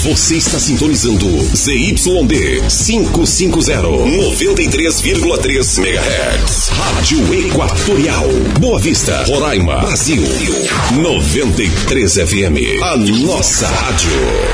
Você está sintonizando ZYD 550, 93,3 MHz. Rádio Equatorial. Boa Vista, Roraima, Brasil. 93 FM. A nossa rádio.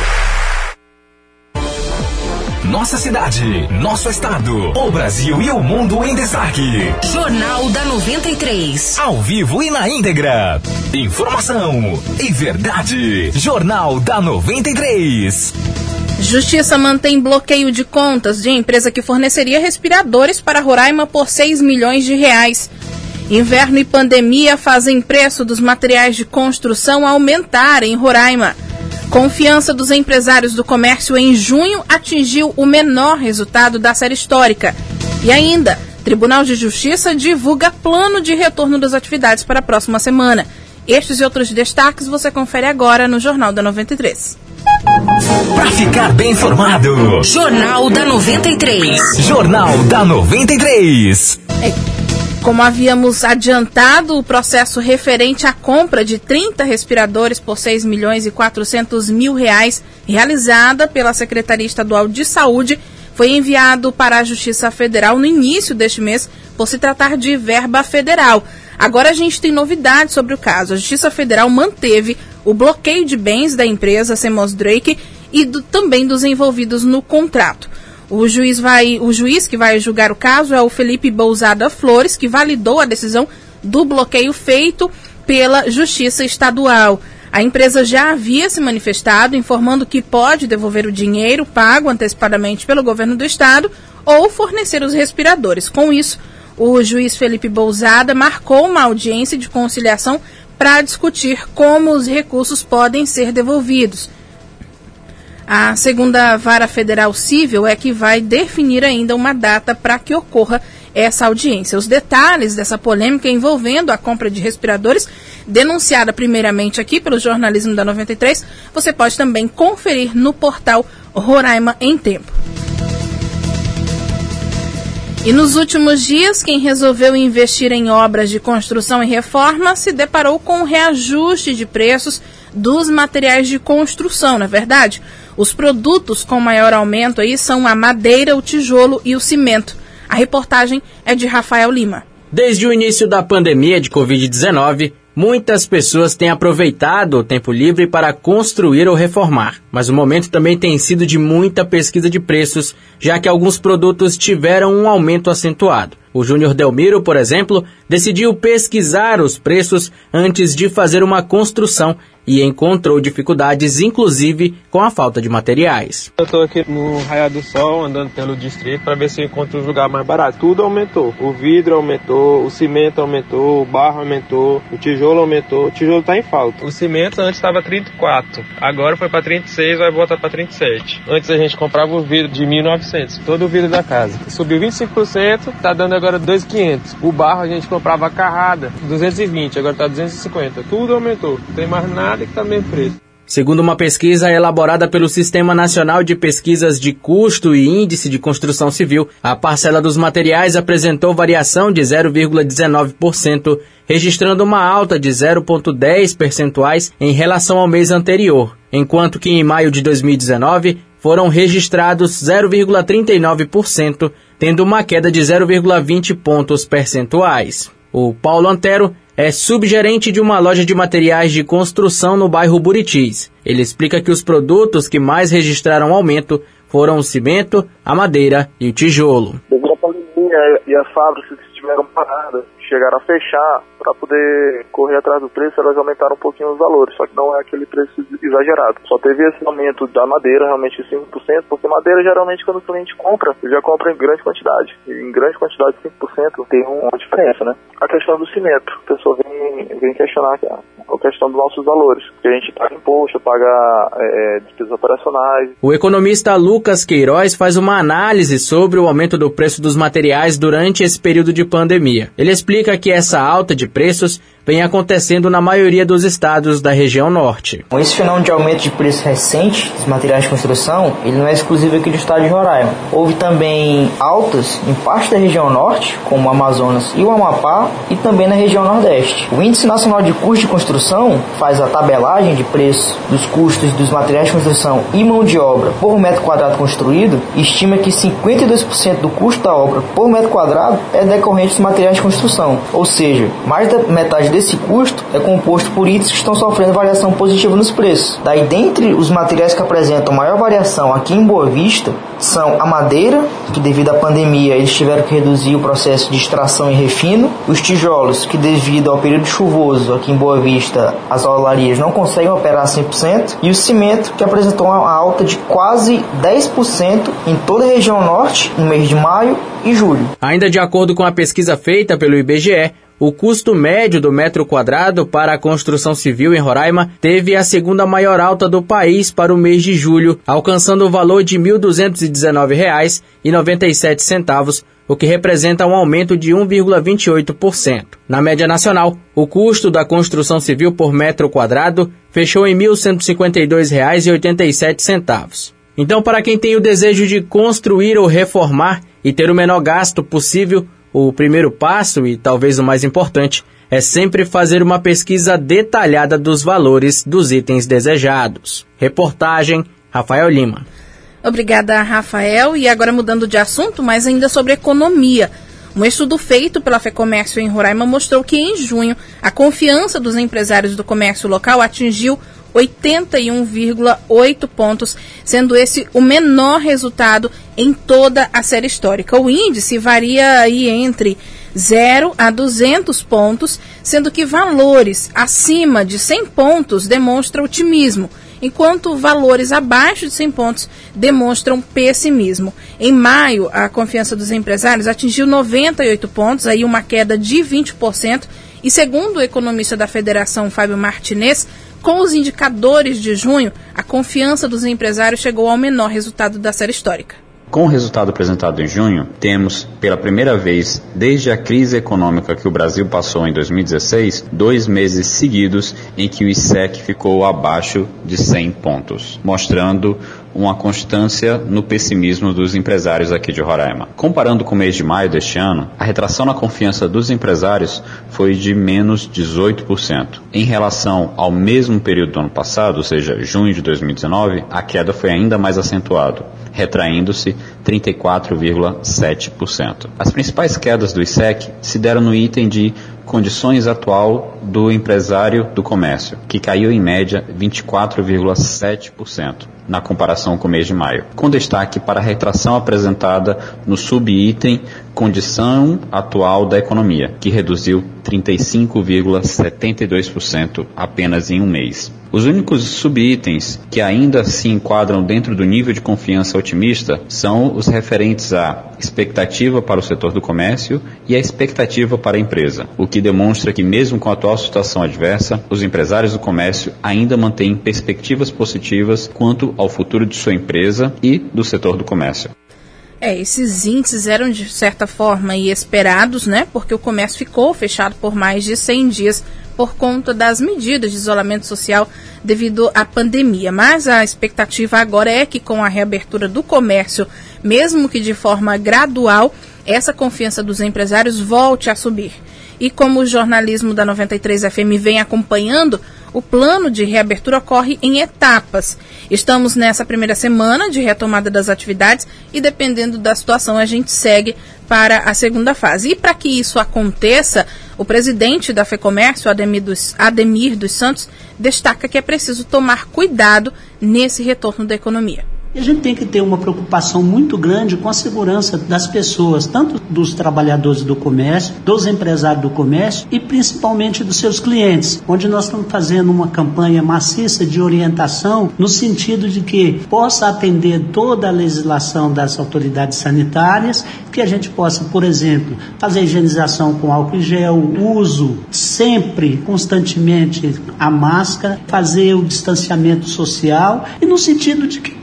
Nossa cidade, nosso estado, o Brasil e o mundo em destaque. Jornal da 93. Ao vivo e na íntegra. Informação e verdade. Jornal da 93. Justiça mantém bloqueio de contas de empresa que forneceria respiradores para Roraima por 6 milhões de reais. Inverno e pandemia fazem preço dos materiais de construção aumentar em Roraima. Confiança dos empresários do comércio em junho atingiu o menor resultado da série histórica. E ainda, Tribunal de Justiça divulga plano de retorno das atividades para a próxima semana. Estes e outros destaques você confere agora no Jornal da 93. Para ficar bem informado. Jornal da 93. Jornal da 93. Como havíamos adiantado, o processo referente à compra de 30 respiradores por 6 milhões e 400 mil reais, realizada pela Secretaria Estadual de Saúde, foi enviado para a Justiça Federal no início deste mês, por se tratar de verba federal. Agora a gente tem novidades sobre o caso. A Justiça Federal manteve o bloqueio de bens da empresa Semos Drake e também dos envolvidos no contrato. O juiz que vai julgar o caso é o Felipe Bousada Flores, que validou a decisão do bloqueio feito pela Justiça Estadual. A empresa já havia se manifestado, informando que pode devolver o dinheiro pago antecipadamente pelo governo do estado ou fornecer os respiradores. Com isso, o juiz Felipe Bousada marcou uma audiência de conciliação para discutir como os recursos podem ser devolvidos. A segunda vara federal civil é que vai definir ainda uma data para que ocorra essa audiência. Os detalhes dessa polêmica envolvendo a compra de respiradores, denunciada primeiramente aqui pelo jornalismo da 93, você pode também conferir no portal Roraima em Tempo. E nos últimos dias, quem resolveu investir em obras de construção e reforma se deparou com um reajuste de preços dos materiais de construção, não é verdade? Os produtos com maior aumento aí são a madeira, o tijolo e o cimento. A reportagem é de Rafael Lima. Desde o início da pandemia de Covid-19, muitas pessoas têm aproveitado o tempo livre para construir ou reformar. Mas o momento também tem sido de muita pesquisa de preços, já que alguns produtos tiveram um aumento acentuado. O Júnior Delmiro, por exemplo, decidiu pesquisar os preços antes de fazer uma construção e encontrou dificuldades, inclusive, com a falta de materiais. Eu estou aqui no Raiar do Sol, andando pelo distrito, para ver se eu encontro um lugar mais barato. Tudo aumentou. O vidro aumentou, o cimento aumentou, o barro aumentou, o tijolo aumentou. O tijolo está em falta. O cimento antes estava 34, agora foi para 36, vai voltar para 37. Antes a gente comprava o vidro de 1.900, todo o vidro da casa. Subiu 25%, está dando agora 2.500. O barro a gente comprava a carrada, 220, agora está 250. Tudo aumentou, não tem mais nada que está no mesmo preço. Segundo uma pesquisa elaborada pelo Sistema Nacional de Pesquisas de Custo e Índice de Construção Civil, a parcela dos materiais apresentou variação de 0,19%, registrando uma alta de 0,10 percentuais em relação ao mês anterior, enquanto que em maio de 2019 foram registrados 0,39%, tendo uma queda de 0,20 pontos percentuais. O Paulo Antero é subgerente de uma loja de materiais de construção no bairro Buritis. Ele explica que os produtos que mais registraram aumento foram o cimento, a madeira e o tijolo. Devido à pandemia e as fábricas que estiveram paradas, chegaram a fechar, para poder correr atrás do preço, elas aumentaram um pouquinho os valores, só que não é aquele preço exagerado. Só teve esse aumento da madeira, realmente 5%, porque madeira geralmente quando o cliente compra, ele já compra em grande quantidade. E em grande quantidade, 5% tem uma diferença, né? A questão do cimento, a pessoa vem questionar a questão dos nossos valores, que a gente paga imposto, paga despesas operacionais. O economista Lucas Queiroz faz uma análise sobre o aumento do preço dos materiais durante esse período de pandemia. Ele explica que essa alta de preços vem acontecendo na maioria dos estados da região norte. Esse fenômeno de aumento de preço recente dos materiais de construção, ele não é exclusivo aqui do estado de Roraima. Houve também altas em parte da região norte, como o Amazonas e o Amapá, e também na região nordeste. O Índice Nacional de Custo de Construção faz a tabelagem de preço dos custos dos materiais de construção e mão de obra por metro quadrado construído e estima que 52% do custo da obra por metro quadrado é decorrente dos materiais de construção. Ou seja, mais da metade desse custo é composto por itens que estão sofrendo variação positiva nos preços. Daí, dentre os materiais que apresentam maior variação aqui em Boa Vista, são a madeira, que devido à pandemia eles tiveram que reduzir o processo de extração e refino, os tijolos, que devido ao período chuvoso aqui em Boa Vista as olarias não conseguem operar 100%, e o cimento, que apresentou uma alta de quase 10% em toda a região norte no mês de maio e julho. Ainda de acordo com a pesquisa feita pelo IBGE, o custo médio do metro quadrado para a construção civil em Roraima teve a segunda maior alta do país para o mês de julho, alcançando o valor de R$ 1.219,97, o que representa um aumento de 1,28%. Na média nacional, o custo da construção civil por metro quadrado fechou em R$ 1.152,87. Então, para quem tem o desejo de construir ou reformar e ter o menor gasto possível, o primeiro passo, e talvez o mais importante, é sempre fazer uma pesquisa detalhada dos valores dos itens desejados. Reportagem, Rafael Lima. Obrigada, Rafael. E agora mudando de assunto, mas ainda sobre economia. Um estudo feito pela FEComércio em Roraima mostrou que em junho a confiança dos empresários do comércio local atingiu 81,8 pontos, sendo esse o menor resultado em toda a série histórica. O índice varia aí entre 0 a 200 pontos, sendo que valores acima de 100 pontos demonstram otimismo, enquanto valores abaixo de 100 pontos demonstram pessimismo. Em maio, a confiança dos empresários atingiu 98 pontos, aí uma queda de 20%, e segundo o economista da Federação, Fábio Martinez, com os indicadores de junho, a confiança dos empresários chegou ao menor resultado da série histórica. Com o resultado apresentado em junho, temos, pela primeira vez desde a crise econômica que o Brasil passou em 2016, 2 meses seguidos em que o ISEC ficou abaixo de 100 pontos, mostrando uma constância no pessimismo dos empresários aqui de Roraima. Comparando com o mês de maio deste ano, a retração na confiança dos empresários foi de menos 18%. Em relação ao mesmo período do ano passado, ou seja, junho de 2019, a queda foi ainda mais acentuada, retraindo-se 34,7%. As principais quedas do ISEC se deram no item de condições atual do empresário do comércio, que caiu em média 24,7% na comparação com o mês de maio, com destaque para a retração apresentada no subitem condição atual da economia, que reduziu 35,72% apenas em um mês. Os únicos subitens que ainda se enquadram dentro do nível de confiança otimista são os referentes à expectativa para o setor do comércio e a expectativa para a empresa, o que demonstra que mesmo com a atual situação adversa, os empresários do comércio ainda mantêm perspectivas positivas quanto ao futuro de sua empresa e do setor do comércio. Esses índices eram de certa forma esperados, né? Porque o comércio ficou fechado por mais de 100 dias por conta das medidas de isolamento social devido à pandemia. Mas a expectativa agora é que com a reabertura do comércio, mesmo que de forma gradual, essa confiança dos empresários volte a subir. E como o jornalismo da 93 FM vem acompanhando, o plano de reabertura ocorre em etapas. Estamos nessa primeira semana de retomada das atividades e, dependendo da situação, a gente segue para a segunda fase. E para que isso aconteça, o presidente da FEComércio, Ademir dos Santos, destaca que é preciso tomar cuidado nesse retorno da economia. E a gente tem que ter uma preocupação muito grande com a segurança das pessoas, tanto dos trabalhadores do comércio, dos empresários do comércio e principalmente dos seus clientes, onde nós estamos fazendo uma campanha maciça de orientação no sentido de que possa atender toda a legislação das autoridades sanitárias, que a gente possa, por exemplo, fazer a higienização com álcool em gel, uso sempre, constantemente, a máscara, fazer o distanciamento social e no sentido de que cada um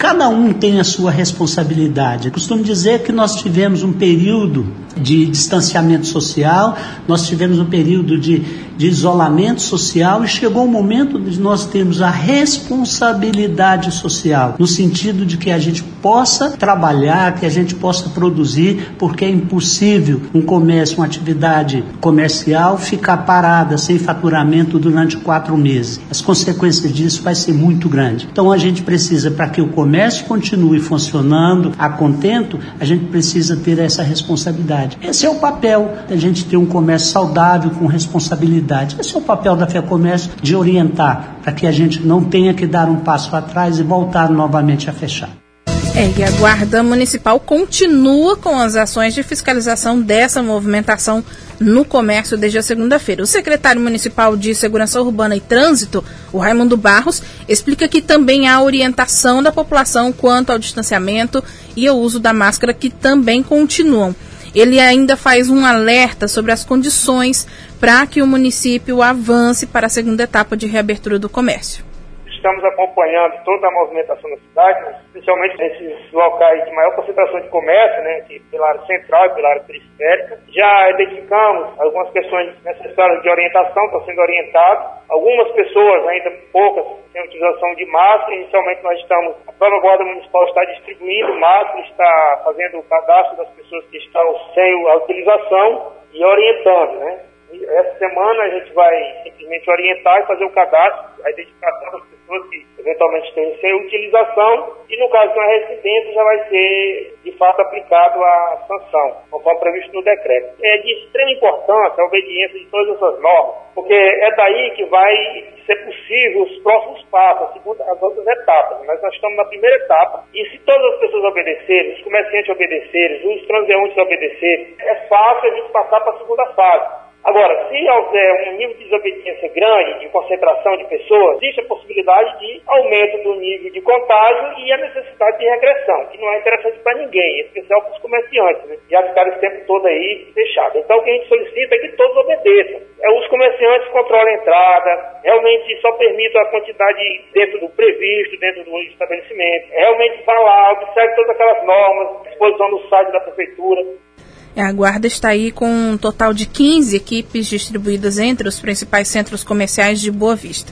um tem a sua responsabilidade. Eu costumo dizer que nós tivemos um período de distanciamento social, nós tivemos um período de isolamento social e chegou o momento de nós termos a responsabilidade social, no sentido de que a gente possa trabalhar, que a gente possa produzir, porque é impossível um comércio, uma atividade comercial ficar parada, sem faturamento durante 4 meses. As consequências disso vai ser muito grande. Então a gente precisa, para que o comércio continue funcionando a contento, a gente precisa ter essa responsabilidade. Esse é o papel da gente ter um comércio saudável, com responsabilidade. Esse é o papel da FEComércio, de orientar, para que a gente não tenha que dar um passo atrás e voltar novamente a fechar. E a Guarda Municipal continua com as ações de fiscalização dessa movimentação no comércio desde a segunda-feira. O secretário municipal de Segurança Urbana e Trânsito, o Raimundo Barros, explica que também há orientação da população quanto ao distanciamento e ao uso da máscara, que também continuam. Ele ainda faz um alerta sobre as condições para que o município avance para a segunda etapa de reabertura do comércio. Estamos acompanhando toda a movimentação da cidade, especialmente nesses locais de maior concentração de comércio, né, pela área central e pela área periférica. Já identificamos algumas questões necessárias de orientação, estão sendo orientados. Algumas pessoas, ainda poucas, têm utilização de máscara. Inicialmente a própria Guarda Municipal está distribuindo máscara, está fazendo o cadastro das pessoas que estão sem a utilização e orientando, né. Essa semana a gente vai simplesmente orientar e fazer o cadastro, a identificação das pessoas que eventualmente estejam sem utilização, e no caso de uma residência já vai ser de fato aplicado a sanção, conforme previsto no decreto. É de extrema importância a obediência de todas essas normas, porque é daí que vai ser possível os próximos passos, as outras etapas. Mas nós estamos na primeira etapa, e se todas as pessoas obedecerem, os comerciantes obedecerem, os transeuntes obedecerem, é fácil a gente passar para a segunda fase. Agora, se houver um nível de desobediência grande, de concentração de pessoas, existe a possibilidade de aumento do nível de contágio e a necessidade de regressão, que não é interessante para ninguém, em especial para os comerciantes, né? Já ficaram esse tempo todo aí fechados. Então, o que a gente solicita é que todos obedeçam. Os comerciantes controlam a entrada, realmente só permitam a quantidade dentro do previsto, dentro do estabelecimento. Realmente vá lá, observe todas aquelas normas, exposição no site da prefeitura. A Guarda está aí com um total de 15 equipes distribuídas entre os principais centros comerciais de Boa Vista.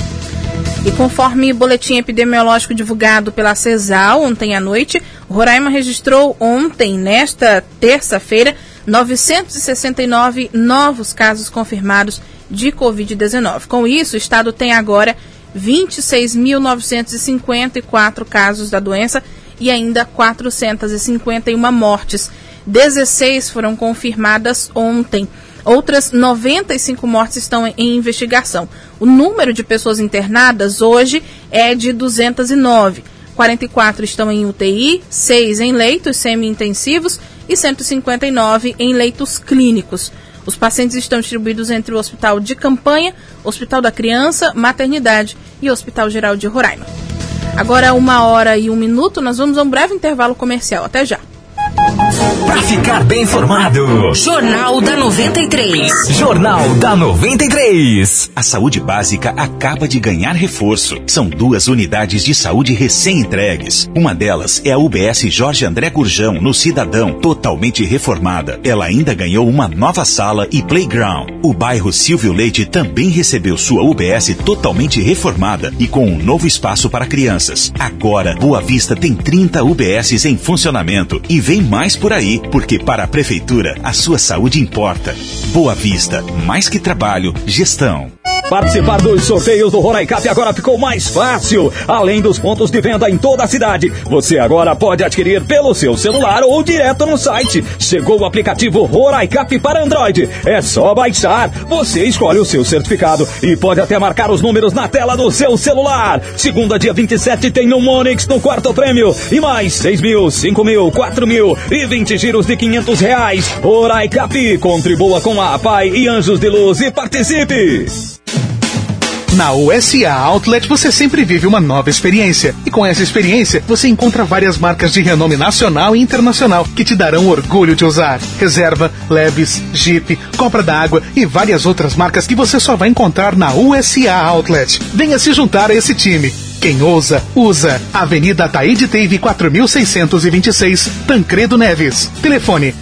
E conforme o boletim epidemiológico divulgado pela CESAL ontem à noite, o Roraima registrou nesta terça-feira, 969 novos casos confirmados de Covid-19. Com isso, o estado tem agora 26.954 casos da doença e ainda 451 mortes. 16 foram confirmadas ontem. Outras 95 mortes estão em investigação. O número de pessoas internadas hoje é de 209. 44 estão em UTI, 6 em leitos semi-intensivos e 159 em leitos clínicos. Os pacientes estão distribuídos entre o Hospital de Campanha, Hospital da Criança, Maternidade e Hospital Geral de Roraima. Agora, 1h01, nós vamos a um breve intervalo comercial. Até já. Para ficar bem informado, Jornal da 93. Jornal da 93. A saúde básica acaba de ganhar reforço. São 2 unidades de saúde recém-entregues. Uma delas é a UBS Jorge André Gurjão, no Cidadão, totalmente reformada. Ela ainda ganhou uma nova sala e playground. O bairro Silvio Leite também recebeu sua UBS totalmente reformada e com um novo espaço para crianças. Agora, Boa Vista tem 30 UBSs em funcionamento e vem mais por aí, porque para a Prefeitura, a sua saúde importa. Boa Vista, mais que trabalho, gestão. Participar dos sorteios do Roraicap agora ficou mais fácil. Além dos pontos de venda em toda a cidade, você agora pode adquirir pelo seu celular ou direto no site. Chegou o aplicativo Roraicap para Android. É só baixar. Você escolhe o seu certificado e pode até marcar os números na tela do seu celular. Segunda, dia 27, tem um Onix no quarto prêmio. E mais 6 mil, 5 mil, 4 mil e 20 giros de R$500. Roraicap, contribua com a Pai e Anjos de Luz e participe. Na USA Outlet você sempre vive uma nova experiência. E com essa experiência, você encontra várias marcas de renome nacional e internacional que te darão orgulho de usar. Reserva, Levi's, Jeep, Compra da Água e várias outras marcas que você só vai encontrar na USA Outlet. Venha se juntar a esse time. Quem ousa, usa. Avenida Taíde Teve 4626, Tancredo Neves. Telefone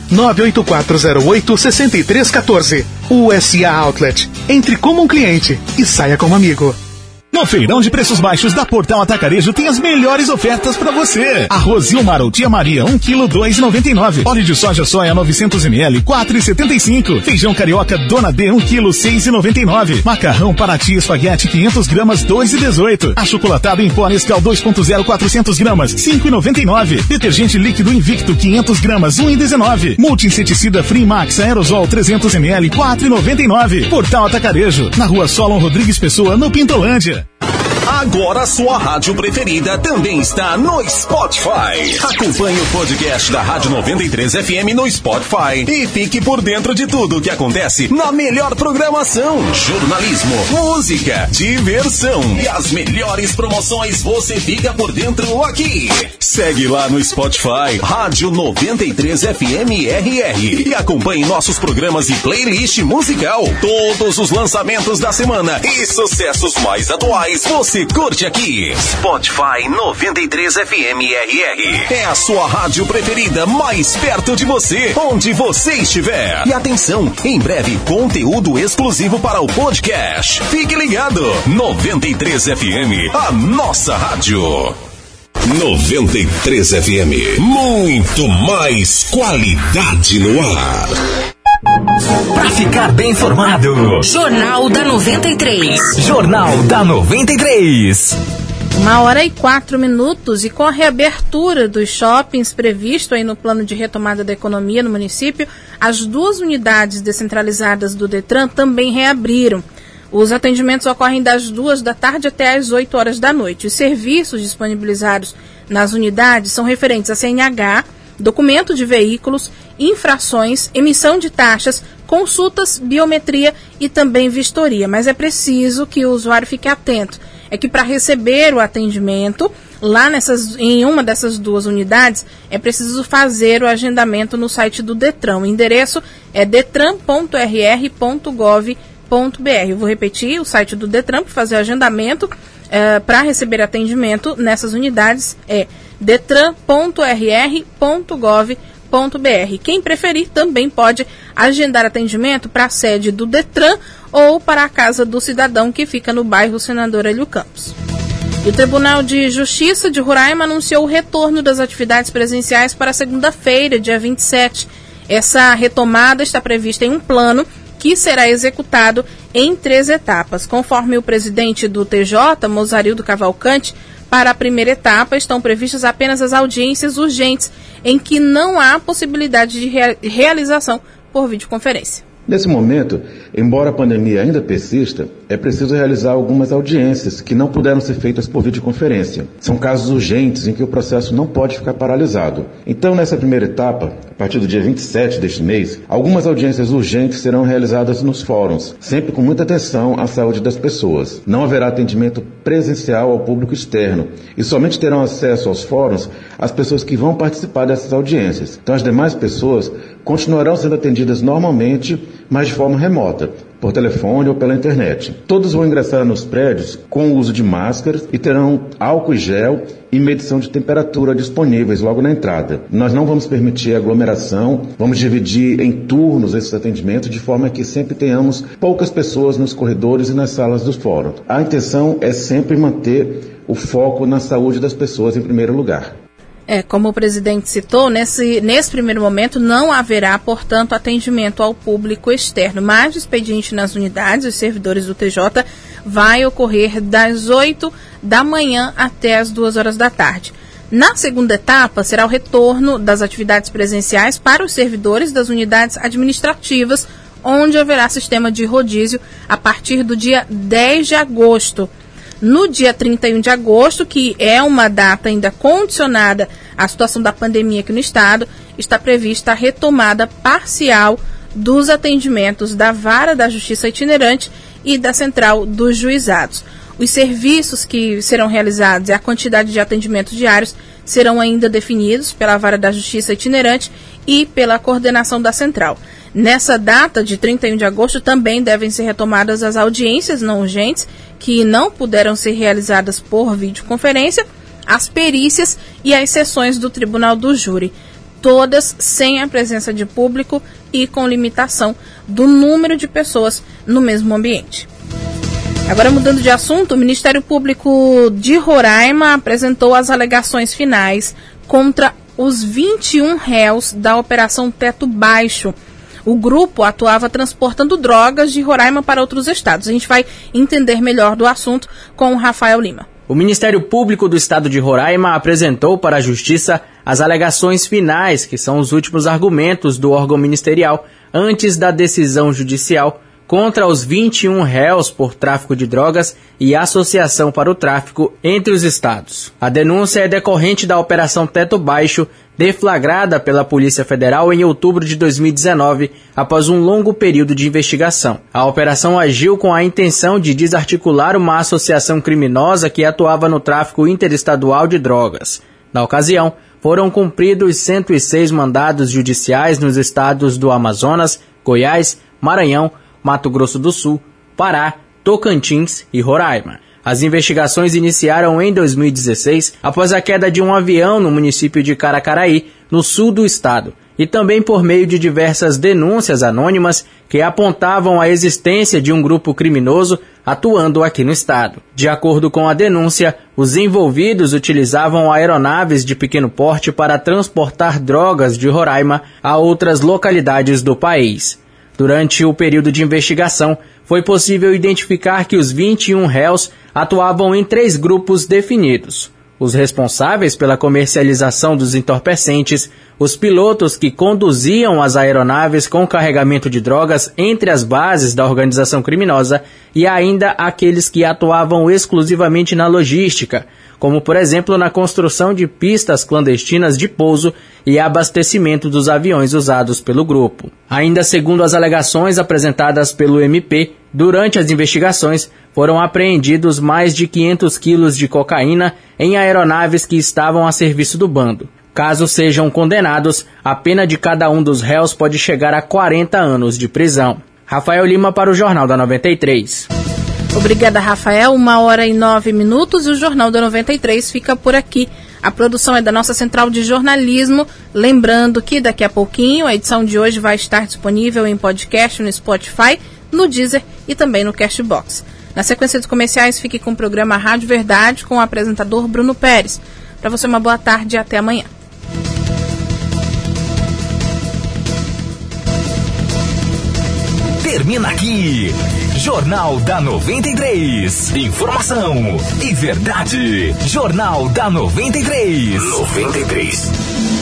98408-6314. USA Outlet. Entre como um cliente e saia como amigo. No feirão de preços baixos da Portal Atacarejo tem as melhores ofertas pra você. Arroz Ilmar ou Tia Maria, 1 kg, 2,99. Óleo de soja soia 900 ml, 4,75. Feijão carioca Dona D, 1 kg, 6,99. Macarrão Paraty espaguete 500 gramas, 2,18. Achocolatado em pó Nescau 2.0, 400 gramas, 5,99. Detergente líquido Invicto 500 gramas, 1,19. Multi-inseticida Free Max Aerosol 300 ml, 4,99. Portal Atacarejo, na Rua Solon Rodrigues Pessoa, no Pintolândia. Agora sua rádio preferida também está no Spotify. Acompanhe o podcast da Rádio 93 FM no Spotify e fique por dentro de tudo o que acontece na melhor programação, jornalismo, música, diversão e as melhores promoções você fica por dentro aqui. Segue lá no Spotify, Rádio 93 FM RR e acompanhe nossos programas e playlist musical. Todos os lançamentos da semana e sucessos mais atuais você curte aqui. Spotify 93 FM RR. É a sua rádio preferida mais perto de você, onde você estiver. E atenção, em breve conteúdo exclusivo para o podcast. Fique ligado. 93 FM, a nossa rádio. 93 FM, muito mais qualidade no ar. Para ficar bem informado, Jornal da 93. Jornal da 93. 1h04 e com a reabertura dos shoppings previsto aí no plano de retomada da economia no município, as 2 unidades descentralizadas do Detran também reabriram. Os atendimentos ocorrem das 2 da tarde até as 8 horas da noite. Os serviços disponibilizados nas unidades são referentes a CNH, documento de veículos, infrações, emissão de taxas, consultas, biometria e também vistoria. Mas é preciso que o usuário fique atento. É que para receber o atendimento, lá em uma dessas 2 unidades, é preciso fazer o agendamento no site do Detran. O endereço é detran.rr.gov.br. Eu vou repetir, o site do Detran para fazer o agendamento para receber atendimento nessas unidades é detran.rr.gov.br. Quem preferir também pode agendar atendimento para a sede do Detran ou para a Casa do Cidadão, que fica no bairro Senador Hélio Campos. E o Tribunal de Justiça de Roraima anunciou o retorno das atividades presenciais para segunda-feira, dia 27. Essa retomada está prevista em um plano que será executado em 3 etapas. Conforme o presidente do TJ, Mozarildo Cavalcante, para a primeira etapa estão previstas apenas as audiências urgentes, em que não há possibilidade de realização por videoconferência. Nesse momento, embora a pandemia ainda persista, é preciso realizar algumas audiências que não puderam ser feitas por videoconferência. São casos urgentes em que o processo não pode ficar paralisado. Então, nessa primeira etapa, a partir do dia 27 deste mês, algumas audiências urgentes serão realizadas nos fóruns, sempre com muita atenção à saúde das pessoas. Não haverá atendimento presencial ao público externo e somente terão acesso aos fóruns as pessoas que vão participar dessas audiências. Então, as demais pessoas continuarão sendo atendidas normalmente, mas de forma remota, por telefone ou pela internet. Todos vão ingressar nos prédios com o uso de máscaras e terão álcool e gel e medição de temperatura disponíveis logo na entrada. Nós não vamos permitir aglomeração, vamos dividir em turnos esses atendimentos de forma que sempre tenhamos poucas pessoas nos corredores e nas salas dos fóruns. A intenção é sempre manter o foco na saúde das pessoas em primeiro lugar. Como o presidente citou, nesse primeiro momento não haverá, portanto, atendimento ao público externo, mas o expediente nas unidades, os servidores do TJ, vai ocorrer das 8 da manhã até as 2 horas da tarde. Na segunda etapa, será o retorno das atividades presenciais para os servidores das unidades administrativas, onde haverá sistema de rodízio a partir do dia 10 de agosto. No dia 31 de agosto, que é uma data ainda condicionada à situação da pandemia aqui no estado, está prevista a retomada parcial dos atendimentos da Vara da Justiça Itinerante e da Central dos Juizados. Os serviços que serão realizados e a quantidade de atendimentos diários serão ainda definidos pela Vara da Justiça Itinerante e pela coordenação da Central. Nessa data de 31 de agosto também devem ser retomadas as audiências não urgentes que não puderam ser realizadas por videoconferência, as perícias e as sessões do Tribunal do Júri, todas sem a presença de público e com limitação do número de pessoas no mesmo ambiente. Agora, mudando de assunto, o Ministério Público de Roraima apresentou as alegações finais contra os 21 réus da Operação Teto Baixo. O grupo atuava transportando drogas de Roraima para outros estados. A gente vai entender melhor do assunto com o Rafael Lima. O Ministério Público do Estado de Roraima apresentou para a Justiça as alegações finais, que são os últimos argumentos do órgão ministerial antes da decisão judicial contra os 21 réus por tráfico de drogas e associação para o tráfico entre os estados. A denúncia é decorrente da Operação Teto Baixo, deflagrada pela Polícia Federal em outubro de 2019, após um longo período de investigação. A operação agiu com a intenção de desarticular uma associação criminosa que atuava no tráfico interestadual de drogas. Na ocasião, foram cumpridos 106 mandados judiciais nos estados do Amazonas, Goiás, Maranhão, Mato Grosso do Sul, Pará, Tocantins e Roraima. As investigações iniciaram em 2016, após a queda de um avião no município de Caracaraí, no sul do estado, e também por meio de diversas denúncias anônimas que apontavam a existência de um grupo criminoso atuando aqui no estado. De acordo com a denúncia, os envolvidos utilizavam aeronaves de pequeno porte para transportar drogas de Roraima a outras localidades do país. Durante o período de investigação, foi possível identificar que os 21 réus atuavam em 3 grupos definidos: os responsáveis pela comercialização dos entorpecentes, os pilotos que conduziam as aeronaves com carregamento de drogas entre as bases da organização criminosa e ainda aqueles que atuavam exclusivamente na logística, como por exemplo na construção de pistas clandestinas de pouso e abastecimento dos aviões usados pelo grupo. Ainda segundo as alegações apresentadas pelo MP, durante as investigações foram apreendidos mais de 500 quilos de cocaína em aeronaves que estavam a serviço do bando. Caso sejam condenados, a pena de cada um dos réus pode chegar a 40 anos de prisão. Rafael Lima para o Jornal da 93. Obrigada, Rafael. 1h09 e o Jornal da 93 fica por aqui. A produção é da nossa central de jornalismo. Lembrando que daqui a pouquinho a edição de hoje vai estar disponível em podcast no Spotify, no Deezer e também no Castbox. Na sequência dos comerciais, fique com o programa Rádio Verdade com o apresentador Bruno Pérez. Para você, uma boa tarde e até amanhã. Termina aqui, Jornal da 93. Informação e verdade. Jornal da 93. 93.